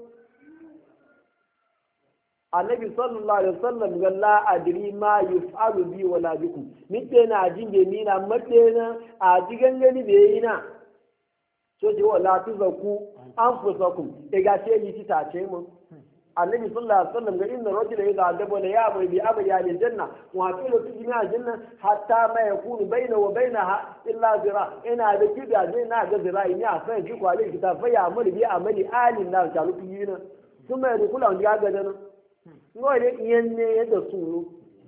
Annabi sallallahu alaihi wasallam ga la adri ma yuf'alu bi wala bikum nite na jinge ni na mate na a jigan gani da yi na so je wala tuzaku anfusakum e ga ce yi ta ce mu annabi sallallahu alaihi wasallam ga inna rajula idha adaba la ya'muru bi abya lil janna wa tilu tijma janna hatta ma yakunu bayna wa baynaha illa zira ina da kida zai na ga zira ni a sai ji kwale kita fa ya amali bi amali alin na ta lutu yina kuma ya kula on ya ga dana no ne yenne ya da suru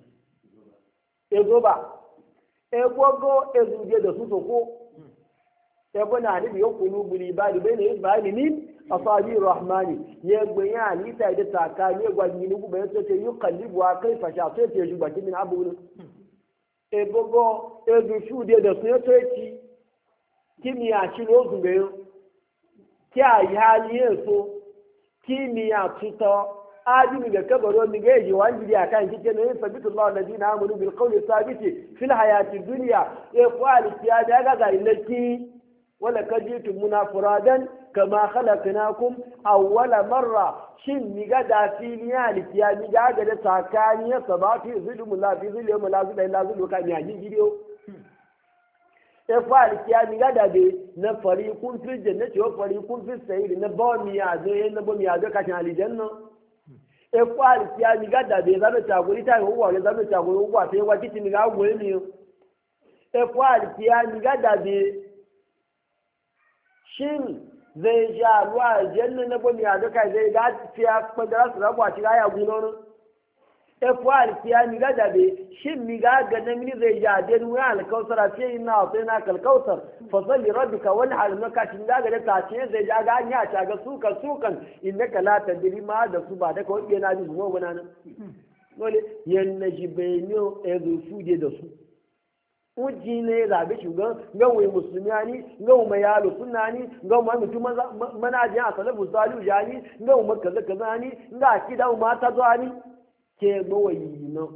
e goba e gogo e zuje da su soko e bona ni bi yokulu buli bali bayna ibali ni asabi rahmani ya gwaya ni ta da taka ne gwanyi ni guba yace ce yuqallibu wa kaifa sha sai ce juba kin abu ne e gogo e du shu de da sun yace ci kimi ya ci lo gube kya ya yeso kimi ya tuto adi ga kabaro mi ga ji wanji da kan kike ne sabitu Allah alladina amanu bil qawli sabiti fil hayati dunya e qali ya da ga ilaki wala kajitu munafuradan kama khalaqnakum awwala marra shin ni ga da filiya likiya ni ga da tsakaniya sabati zulmu la fi zulmu la zulmu la zulmu kan ya ji gidiyo e fa likiya ni ga da be na fariqun fil jannati wa fariqun fis sa'ir na bawmiya de na bawmiya de ka tan aljanna e fa likiya ni ga da be za ta guri ta huwa za ta guri huwa sai wa kiti ni ga guri ni e fa likiya ni ga da be shin zai sha ruwa janna na bani a duka zai ga fiya kwadara su rabuwa shiga ya gunonin efuwar fiya mi ga dabe shin mi ga ga na mini zai ja den wuya alkausar sai ina sai na kalkausar fasalli rabbika wani halin ka shin ga da ta ce zai ja ga nya ta ga sukan innaka la tadri ma da su ba da kawai yana ji zuwa wana nan dole yanna jibenyo ezu fude da su uji ne zabe shugan ga wai musulmi ani ga mu yalo sunna ni ga mu mutum mana ji a salafu salihu jani ga mu kaza kaza ni ga akida mu mata zo ani ke gbowayi no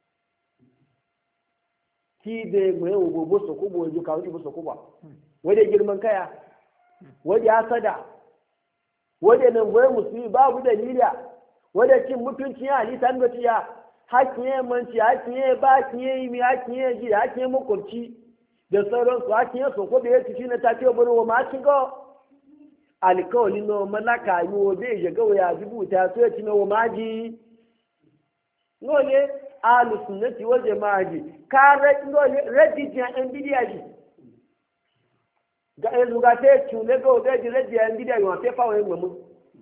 ki de gbe ogogo sokobo ojo ka ojo sokobo wade girman kaya wade hasada wade nan goye musulmi babu dalila wade cin mutunci ya ali tan da tiya hakiye manci hakiye ba kiye imi hakiye ji hakiye makwabci da sauransu hakiye soko da ya ci na ta ce bari wa ma cin go alkawali no malaka yi wo be je gawa ya jibuta so ya ci no ma ji ngole ahlus sunnati wal jamaaji ka ngole raddi an bidiyaji ga ezu ga te tune go ga di raddi an bidiyaji wa fe fa wa ngmu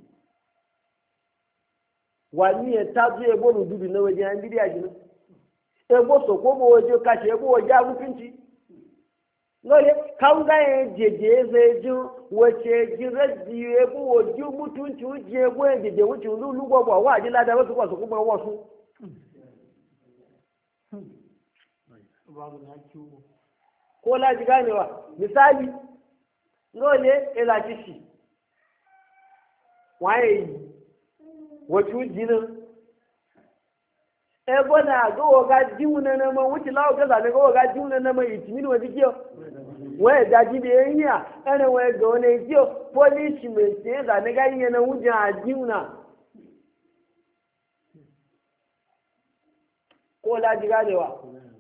wani ya tazu e bo dubi na waje an bidiyaji no e bo so ko bo waje ka she bo waje agufinci ngole kan ga jeje zeju wace ji raddi e bo waje mutunci je bo jeje wuci lu go bo wa ji lada wasu ko so kuma wasu ko laji ganewa misali dole ila kishi waye wacu jinin ebo na go ga jiuna na ma wuti lawo ga za go ga jiuna na ma itimi wa dikiyo we da ji be nya ene we go ne dikiyo punishment e da ne ga yin na wuja jiuna ko laji ganewa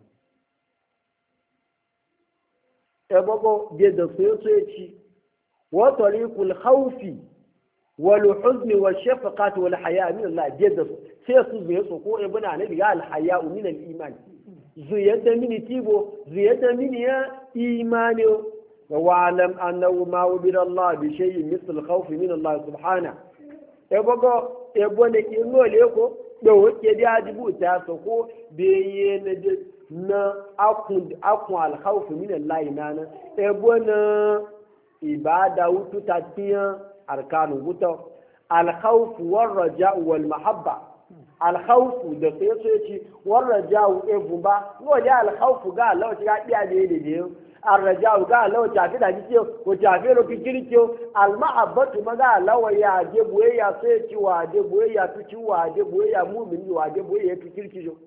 ebogo de da soyoci wa tariqul khawfi wal huzn wal shafaqat wal haya min Allah de da sai su zai so ko ibn anabi ya al haya min al iman zuyada mini tibo zuyada mini ya imani wa alam annahu ma ubira Allah bi shay'in misl al khawf min Allah subhanahu ebogo ebone ingole ko do woke da jibuta so ko beye na akun alkhawf min Allah nana ebo na ibada wutu tatiya arkanu wuta alkhawf war raja wal mahabba alkhawf da sai yace war raja ebu ba no da alkhawf ga Allah ga biya ne arraja ga Allah ta fi da kiyo ko ta fi ro fikirkiyo al mahabbatu maga Allah ya je buye ya sai ci wa je buye ya tuci wa je buye ya mu'mini wa je buye ya fikirkiyo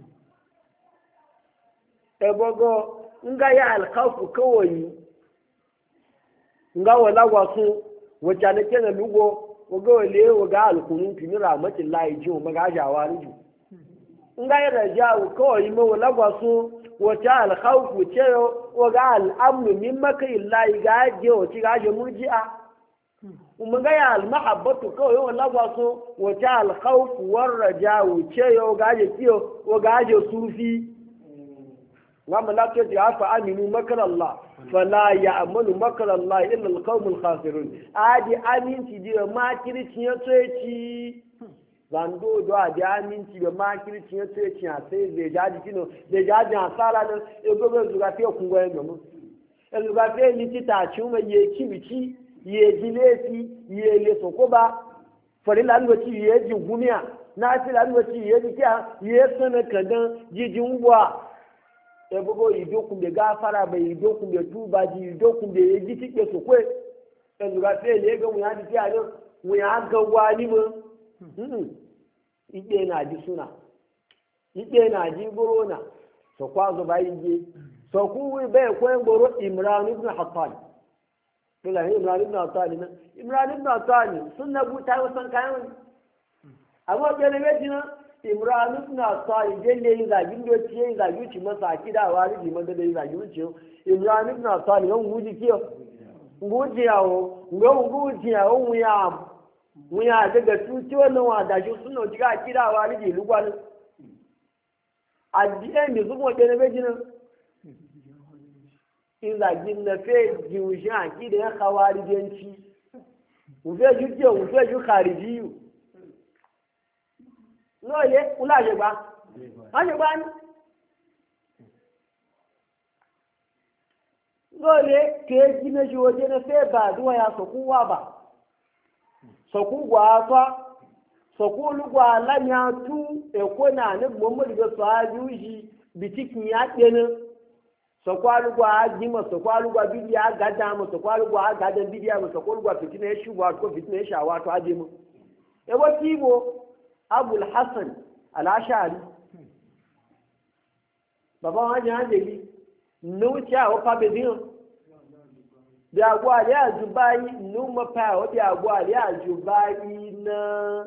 ebogo nga ya alkhawfu kawai nga wala wasu wacce ke na lugo waga wale waga alkunun tuni rahmatin lahi ji wa maga jawari ju nga ya raja'u kawai ma wala wasu wacce alkhawfu ce waga al'amnu min makai lahi ga je wace ga je murji'a kuma ga ya almahabbatu kawai wala wasu wacce alkhawfu war raja'u ce ga je kiyo waga je sufi وما لا تجعل فأمنوا مكر الله فلا يأمن مكر الله إلا القوم الخاسرون عادي أمين تدي ما كريتي يتويتي zando do adi aminci da makirci ya ce ci a sai zai jaji kino zai jaji a tsara nan ya gobe zuga fiye kungo ya gamu ya zuga fiye litita ci umar ya ci bici ya ji lesi ya le sokoba fari lalwaci ya ji gumiya na fi lalwaci ya ji kiya ya sana kadan jijin ubuwa ya bugo idokun da gafara bai idokun da tuba ji idokun da ya ji tike su kwe yanzu ga sai ne ga mu ya ji a nan mu ya ga wani mu ike na ji suna ike na ji burona so kwazo bayin je so ku wi bai kwen goro Imran ibn Hattan kila Imran ibn Hattan nan Imran ibn Hattan sunna buta wasan kayan amma bele mejina Imran ibn Hattan jelle yin zagin do ciye zagi ci masa kidawa riji man da zagi ci Imran ibn Hattan yan guji kiyo guji yawo guji yawo wuya daga tuci wannan wada shi suna jiga kidawa riji lugwani addiyan da zuwa ɗaya na bejinan in zagin na fe jiwushin aki da ya kawari genci ufe ju o ufe ju khariji no ye ula je gba a je gba ni lóòlé kéèjì méjì ojú ní fẹ́ bá àdúwà ya sọ̀kú wà bà sọ̀kú gwà átọ́ sọ̀kú olúgbà aláyà tú èkó náà ní gbọmọ ìgbà sọ ájú yìí bìtíkì yá pẹ́nu sọ̀kú alúgbà ajímọ̀ sọ̀kú alúgbà bíbí àgádá mọ̀ sọ̀kú alúgbà àgádá bíbí àmọ̀ sọ̀kú olúgbà fìtínà ẹ̀ṣùgbà àtúkọ̀ fìtínà ẹ̀ṣàwà àtọ́ àjẹmọ̀ ewé tí ibo abul hasan aláṣàrí bàbá wọn jẹ́ àjèjì nuci a wafa bezin da agwali a jubayi numa fa wa da agwali a jubayi na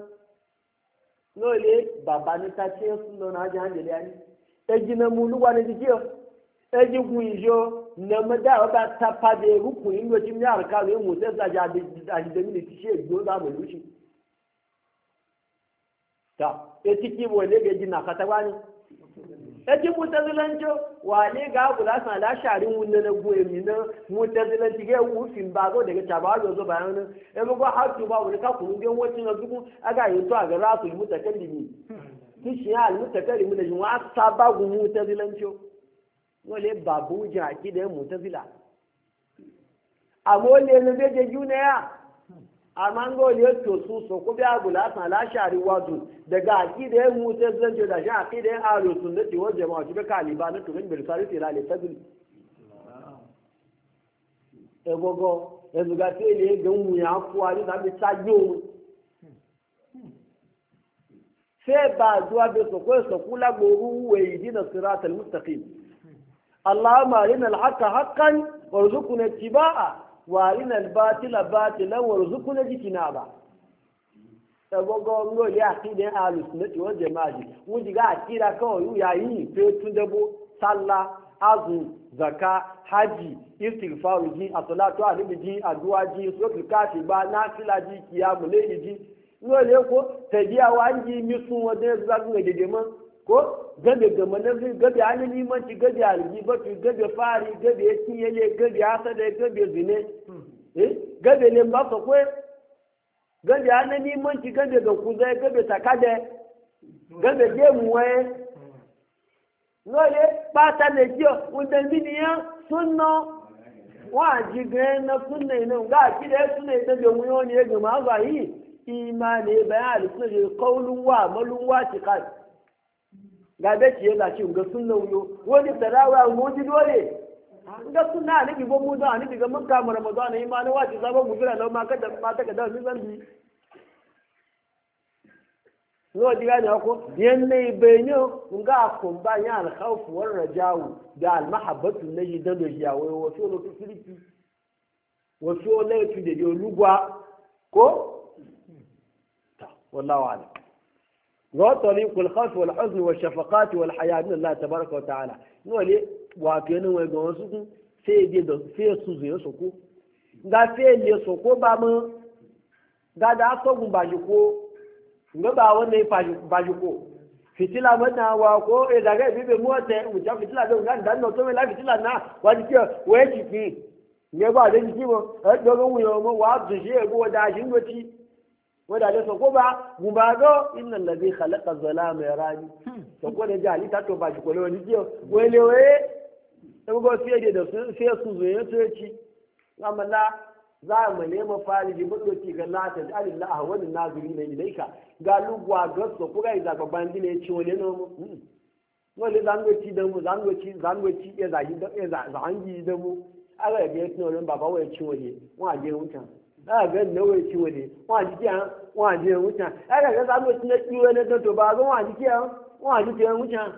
lole baba ni ta ce sun na jan da yani eji na mu luwa ne dikiyo eji gunjo na mada wa ba ta pa de ruku yin do jimi arka le mu sai za ja da mini ti she gbo da mu luci ta etiki bo le ge jina katawani eti mutazilanco wale ga gula san la sharin wunna na goyemi na mutazilanci ga wufin ba go daga tabaro zo bayan nan e ba har tu ba wani ka kunu den wacin na duku aga yi to aga rasu mutakallimi kishi ya mutakallimi da jinwa sabagu mutazilanco wale babu jaki da mutazila amole ne beje juna ya amma ga wani yato su so ko biya gulatan lashari wazo daga aqida ya mutar zanjo da shi aqida ya aro sunnati wal jama'a shi ka liba na tumin bil sarfi la li tadil e gogo e zuga te le ga mu ya ku ari da bi tajo se ba duwa be so kula goru we yidina siratal mustaqim allahumma arina al haqqa haqqan warzuqna ittiba'a وارنا الباطل باطلا وارزقنا اجتنابه ebogo ngo ya akide alu sunnati wal jamaa wuji ga akira ko yu yayi fe tundabo salla azu zaka haji istighfar ji as-salatu alayhi ji addu'a ji suratul kafi ba nafila ji qiyamul layl ji ngo le ko tabiya wanji misun wade zagu ga dede ko gabe gama na zai gabe hannun limanci gabe algibatu gabe fari gabe ya kinyele gabe hasada gabe zine gabe ne ba ka kwe gabe hannun limanci gabe ga kuzai gabe takade gabe gemu waye lóye pátá lè jẹ́ ọ̀dẹ̀míníyàn súnná wọ́n àjígẹ́ na súnná iná ń gáà kí lẹ́ súnná ìtẹ́jọ mú yọ́ ní ẹgbẹ̀mọ́ àgbà yìí ìmá ní ẹbẹ̀ àlùsúnná lè kọ́ọ̀lúwà mọ́lúwà ti ká gàbẹ́ tí yẹ láti ǹgẹ́ súnná wuyo wọ́n ní tẹ̀láwà àwọn ojú lóye ǹgẹ́ súnná àníbi gbogbo mú dán àníbi gbogbo ká mọ̀rọ̀mọ̀dán ní ìmá níwá ti sábọ̀ gùnfẹ́rẹ̀ lọ́ máa tẹ́kẹ̀dá ní sẹ́ńbì zuwa diga ne ko yanne benyo nga kun ba ya al-khawf wal raja'u da al-mahabbatu nayi da do ya wo so lo firiki wo so le tu de yo lugwa ko ta wallahu a'lam wa tariqul khawf wal huzn wal shafaqat wal haya min Allah tabaaraka wa ta'ala no le wa kenan we gon su kun sai de do sai su zo so ko nga sai le so ko ba mu ga da so gun ba ko nga ba wanda ya faji ko fitila mata wa ko e daga bibe mota mu ta fitila da ngan dan no to la fitila na wa ji ke we ji fi ne ba da ji mo e dogo wuyo mo wa du je go da shin goti wada da so ko ba mu ba do innal ladhi khalaqa zalama yarani to ko da jali ta to ba ji ko le ni je we le we e go fiye da sai su zo ya to ci amala za mu nema fari da mutoci ga lata da Allah wani naziri ne ilaika ga lugwa ga so kuga iza babban dine ci wani no mu wani zangoci da mu zangoci ya zagi da ya zangi da mu aga ga yato nan baba wai ci wani wa je wuta aga ga ne wai ci wani wa ji kiyan wa je wuta aga ga zangoci na ciwo ne to ba ga wa ji kiyan wa ji kiyan wuta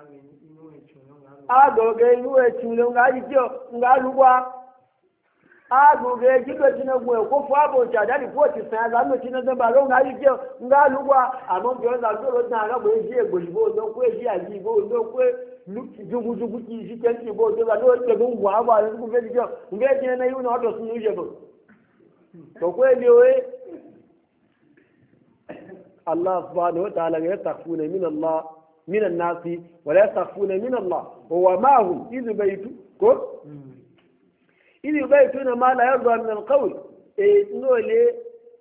aga ga yi wai ci wani ga ji kiyo ga lugwa agoge jido tina gwe ko fabo cha dali ko ti san za no tina zamba ro nga yike nga lugwa amo byo za do ro na ga bo je gbo no ko je aji bo no ko jugu ki ji ken ti bo do za no te go wa ba ku ve jo nge je na yu no do sunu je bo to ko le we Allah subhanahu wa ta'ala ya takfuna min Allah min an-nasi wa la takfuna min Allah wa ma hum idh baytu ko إذا يبيتون ما لا يرضى من القول نولي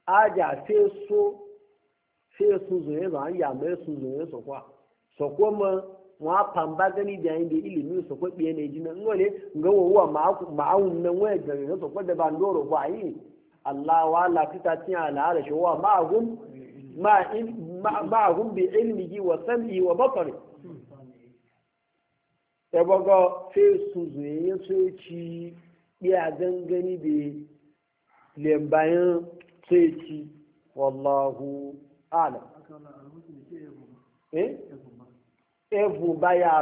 aja sai su zoye ba an yamma su zoye su kwa so kuma wa pamba gani da yin da ilimi su kwa biye ne jina ngole ga wa ma'awun nan waya ga su kwa da bandoro ba yi Allah wa la kita tin ala ala shi wa ma'ahum bi ilmihi wa sam'i wa basari e bago sai su zoye su ci iya gangani da lembayin sai ci wallahu alam evu baya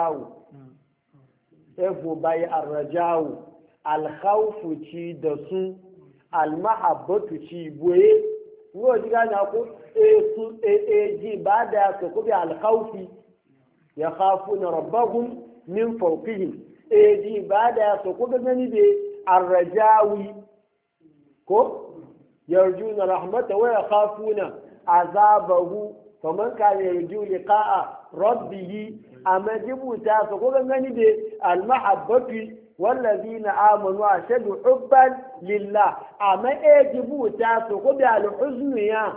arrajawu alkhawfu ci da su almahabbatu ci boye wo diga na ko ji ba da su ko bi alkhawfi yakhafuna rabbahum min fawqihim ji ba da su ko gani be arrajawi ko yarjuna rahmata wa yakhafuna azabahu faman kana yarju liqa'a rabbih amajibu ta so ko gani be almahabbati wallazina amanu ashadu hubban lillah ama ejibu ta so ko be alhuzn ya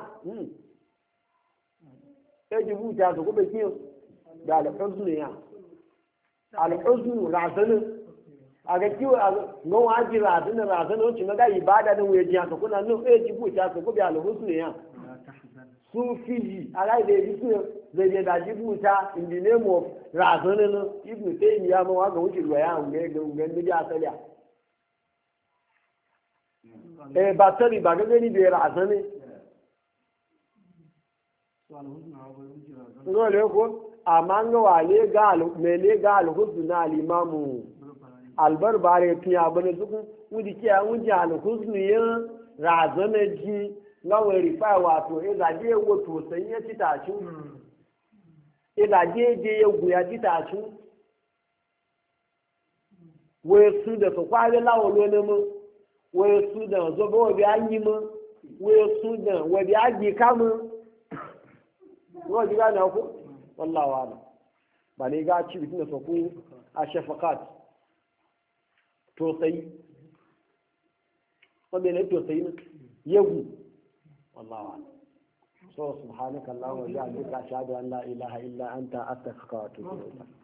ejibu ta so ko be kin da alhuzn ya alhuzn razan aga kiwo no waji razan o cin ga ibada da wuya jiya so kuna no ejibu ta so ko be alhuzn ya sufi ala da yi zai da jibuta in the name of razonin ibn tayyib ya mawa ga wuce ruwaya unga ga unga ne ya tsaliya batari ba ga gani da razani no le ko amanga wale ga mele ga al-husn al-imam al-barbari tiya bane duk wudi kiya wudi al-husn ya razanaji nga wari fa wato izaje wato sai ya titacu izaje je ya guya titacu we su da so kwale lawo lo ne mu we su da zo bo bi anyi mu we su da we bi aji kamu wo diga na ko wallahi wala ba ne ga ci bitin so ku a shafaqat to sai ko be ne to sai ne yegu والله أعلم سبحانك اللهم وبحمدك أشهد أن لا إله إلا أنت أستغفرك وأتوب إليك